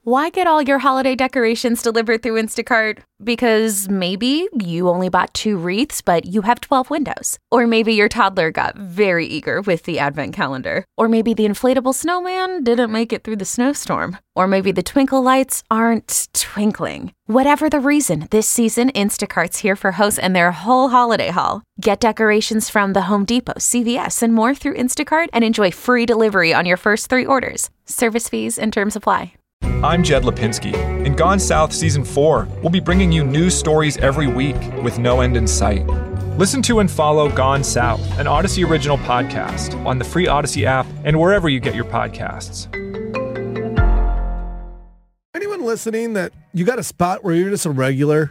Why get all your holiday decorations delivered through Instacart? Because maybe you only bought 2 wreaths, but you have 12 windows. Or maybe your toddler got very eager with the advent calendar. Or maybe the inflatable snowman didn't make it through the snowstorm. Or maybe the twinkle lights aren't twinkling. Whatever the reason, this season, Instacart's here for hosts and their whole holiday haul. Get decorations from the Home Depot, CVS, and more through Instacart and enjoy free delivery on your first 3 orders. Service fees and terms apply. I'm Jed Lipinski. In Gone South Season 4, we'll be bringing you news stories every week with no end in sight. Listen to and follow Gone South, an Odyssey original podcast, on the free Odyssey app and wherever you get your podcasts. Anyone listening that you got a spot where you're just a regular?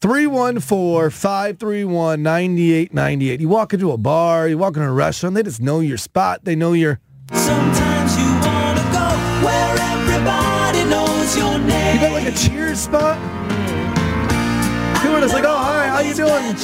314-531-9898. You walk into a bar, you walk into a restaurant, they just know your spot. They know your... Sometimes you want to go where everybody knows your name. You got like a Cheers spot? People are just like, oh, hi, how you doing?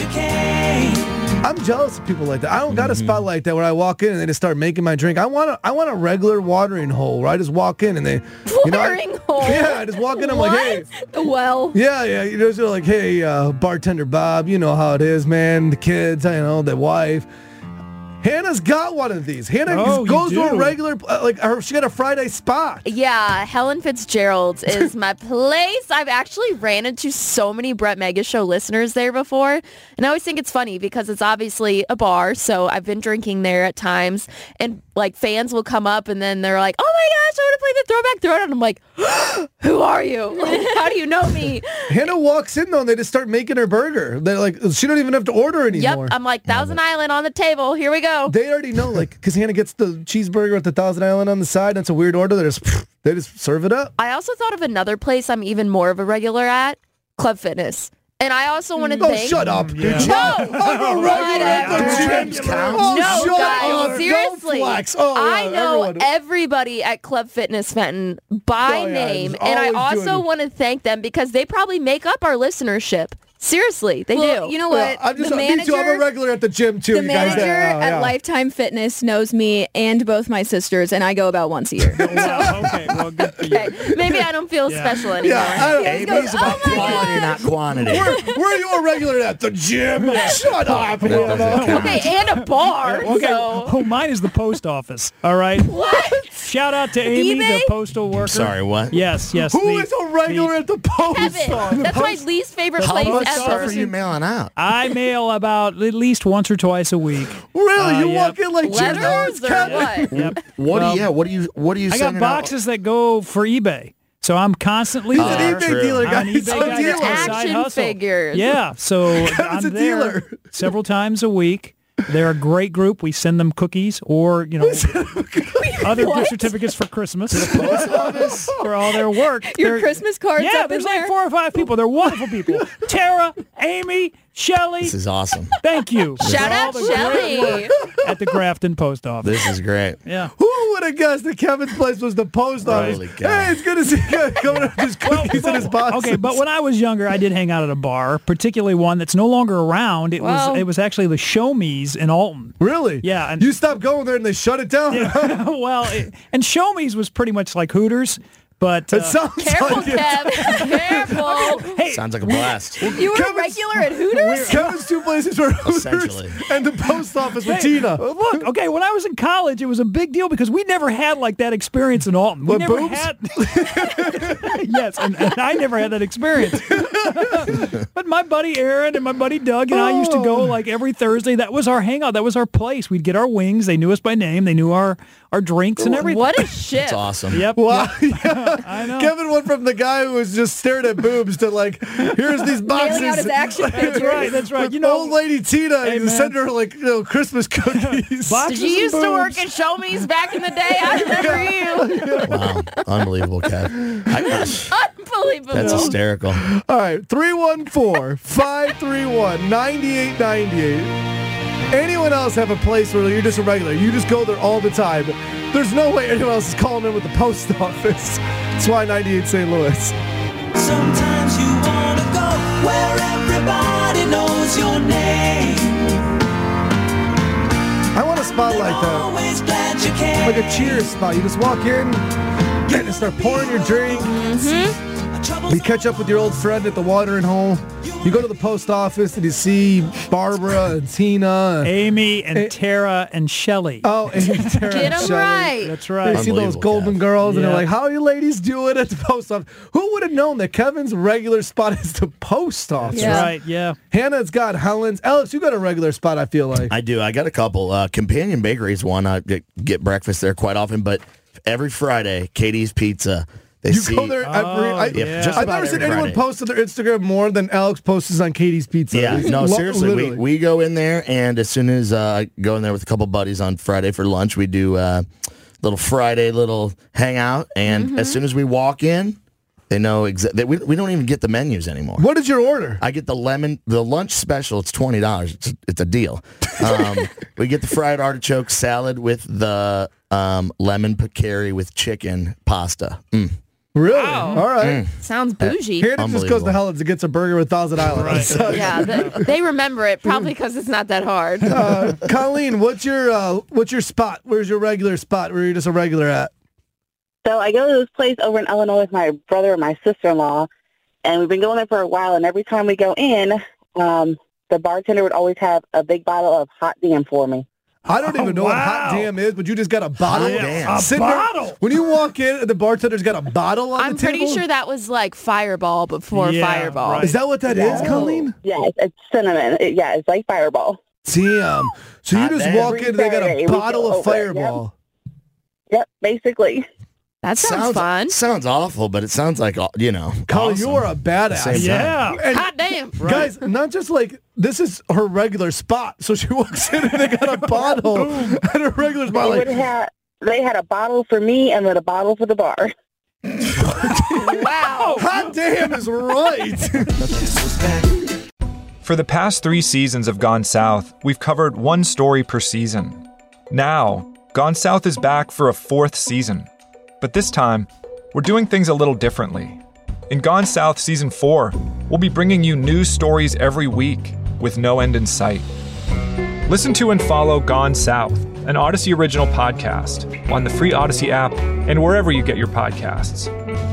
I'm jealous of people like that. I don't got a spot like that where I walk in and they just start making my drink. I want a regular watering hole where I just walk in and they... Watering hole? Yeah, I just walk in, I'm like, hey. Well. Yeah, you know, so like, hey, bartender Bob, you know how it is, man. The kids, you know, the wife. Hannah's got one of these. Hannah goes to a regular, she got a Friday spot. Yeah, Helen Fitzgerald's is my place. I've actually ran into so many Brett Mega Show listeners there before. And I always think it's funny because it's obviously a bar. So I've been drinking there at times. And like fans will come up and then they're like, oh my gosh, I want to play the Throwback Throwdown. And I'm like, who are you? Like, how do you know me? Hannah walks in though and they just start making her burger. They're like, she don't even have to order anymore. Yep, I'm like, Thousand Island on the table. Here we go. They already know, like, because Hannah gets the cheeseburger with the Thousand Island on the side. That's a weird order. They just serve it up. I also thought of another place I'm even more of a regular at, Club Fitness. And I also want to thank... Oh, shut up. Yeah. No, I'm a regular at the gym. No, guys, seriously. I know everyone. everybody at Club Fitness Fenton by name, and I also want to thank them because they probably make up our listenership. Seriously, they do. You know what? I'm a regular at the gym, too. The manager at Lifetime Fitness knows me and both my sisters, and I go about once a year. Wow, okay, well, good for you. Maybe I don't feel special anymore. Amy's about quality, not quantity. Where are you a regular at? The gym? Shut up. Okay, and a bar. Okay, So. oh, mine is the post office, all right? What? Shout out to Amy, eBay? the postal worker. Sorry, what? Yes. Who is a regular at the post Kevin, office? that's my least favorite How place much ever. stuff are you mailing out? I mail about at least once or twice a week. Really? You yep. walk in like Letters or what? Yep. What do you I got sending boxes that go for eBay. So I'm constantly He's an eBay dealer, I'm an guys. eBay guy. That's my side Action hustle. figures. Yeah, so I'm a there dealer. several times a week. They're a great group. We send them cookies or, other gift certificates for Christmas. For all their work. Your Christmas cards Yeah, up there's in like there? 4 or 5 people. They're wonderful people. Tara, Amy, Shelly. This is awesome. Thank you. Shout for all out the great Shelly. work at the Grafton Post Office. This is great. Yeah. Who would have guessed that Kevin's place was the post office? Holy cow. Hey, it's good to see you coming up with his cookies in his boxes. Okay, but when I was younger, I did hang out at a bar, particularly one that's no longer around. It was actually the Show Me's in Alton. Really? Yeah. And, You stopped going there and they shut it down? and Show Me's was pretty much like Hooters, but It sounds Careful, like it. Kev. Careful. hey, Sounds like a blast. You were a regular at Hooters? Kevin's 2 places were Hooters Essentially. and the post office with Tina. Look, okay, when I was in college, it was a big deal because we never had like that experience in Alton. We What, never boobs? had. Yes, and I never had that experience. But my buddy Aaron and my buddy Doug and I used to go like every Thursday. That was our hangout. That was our place. We'd get our wings. They knew us by name. They knew our drinks and everything. What a shit. That's awesome. Yep. Wow. I know. Kevin went from the guy who was just staring at boobs to like, here's these boxes. Mailing out his action figures. That's right. With old lady Tina, Hey, you man. send her like Christmas cookies. Boxes Did you and used to work boobs. at Show Me's back in the day? I remember you. Wow. Unbelievable, Kev. Unbelievable. That's hysterical. All right, 314-531-9898. Anyone else have a place where you're just a regular? You just go there all the time. There's no way anyone else is calling in with the post office. That's why 98 St. Louis. Sometimes you want to go where everybody knows your name. I want a spot like that. Always glad you came. Like a Cheers spot. You just walk in, and you start pouring your drink. You catch up with your old friend at the watering hole. You go to the post office and you see Barbara and Tina. Amy and Tara and Shelly. Oh, Amy, Tara, Get and them Shelley. right. That's right. You see those Unbelievable, golden Kev. girls, and they're Yeah. like, how are you ladies doing at the post office? Who would have known that Kevin's regular spot is the post office? Yeah. Right, yeah. Hannah's got Helen's. Alex, you got a regular spot, I feel like. I do. I got a couple. Companion Bakery is one. I get breakfast there quite often, but every Friday, Katie's Pizza. They You see, go there every... yeah. just I've about never seen every anyone Friday. post on their Instagram more than Alex posts on Katie's Pizza. Yeah, no, seriously, Literally. we go in there, and as soon as I go in there with a couple buddies on Friday for lunch, we do little Friday little hangout, and as soon as we walk in, they know exactly. We don't even get the menus anymore. What is your order? I get the lunch special. It's $20. It's a deal. We get the fried artichoke salad with the lemon pecari with chicken pasta. Really? Wow. All right. Sounds bougie. Hannah just goes to Unbelievable. Helen's and gets a burger with Thousand Island. Right. So, Yeah, they remember it probably because it's not that hard. Colleen, what's your spot? Where's your regular spot? Where you're just a regular at? So I go to this place over in Illinois with my brother and my sister-in-law, and we've been going there for a while, and every time we go in, the bartender would always have a big bottle of Hot Damn for me. I don't even know what Hot wow. Damn is, but you just got a bottle. Hot Damn. A Sitting there- bottle? when you walk in, the bartender's got a bottle on I'm the table. pretty sure that was like Fireball before Yeah, Fireball. right. Is that what that is, Colleen? Yes, it's cinnamon. It's like Fireball. Damn. So you Hot just damn. walk in and they got Saturday, a we bottle go of over it, yep. Fireball. Yep, basically. That sounds fun. Sounds awful, but it sounds like Colleen, awesome. you are a badass. Same time. Yeah. And Hot damn. guys, not just like this is her regular spot. So she walks in and they got a bottle at her regular spot. They had a bottle for me and then a bottle for the bar. Wow. Hot damn is right. For the past 3 seasons of Gone South, we've covered one story per season. Now, Gone South is back for a 4th season. But this time, we're doing things a little differently. In Gone South Season 4, we'll be bringing you new stories every week with no end in sight. Listen to and follow Gone South, an Odyssey original podcast, on the free Odyssey app and wherever you get your podcasts.